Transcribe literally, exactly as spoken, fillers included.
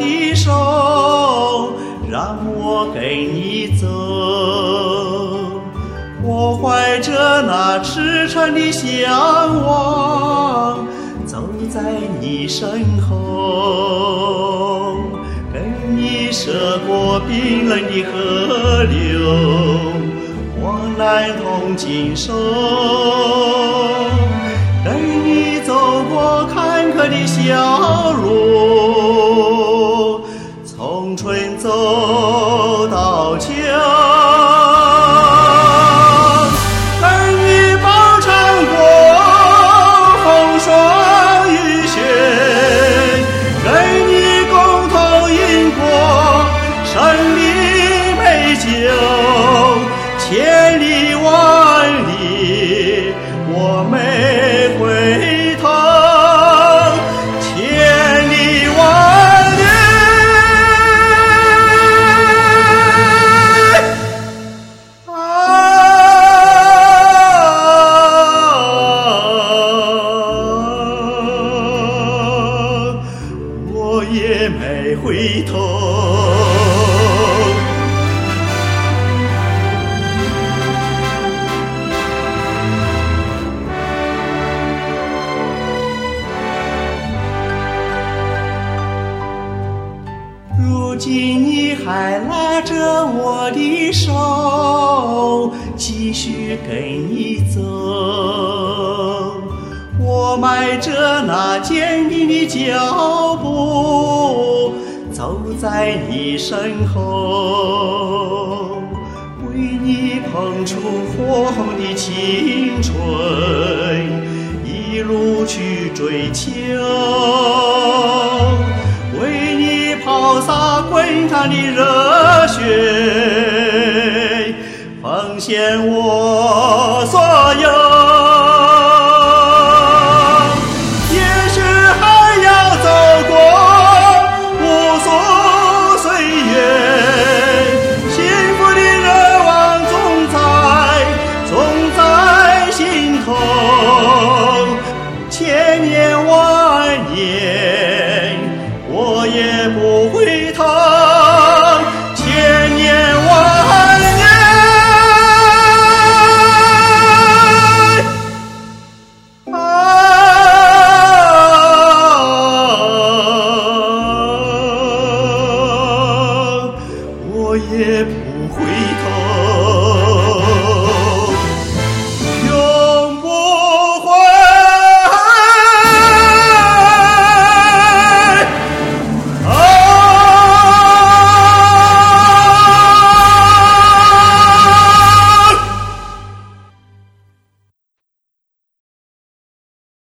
的手，让我跟你走。我怀着那赤诚的向往，走在你身后，跟你涉过冰冷的河流，患难同经受，跟你走过坎坷的小路，从春走到秋。千里万里，我没回头。千里万里，啊，我也没回头。如今你还拉着我的手，继续跟你走。我迈着那坚定的脚步，走在你身后，为你捧出火红的青春，一路去追求。抛洒滚烫的热血，奉献我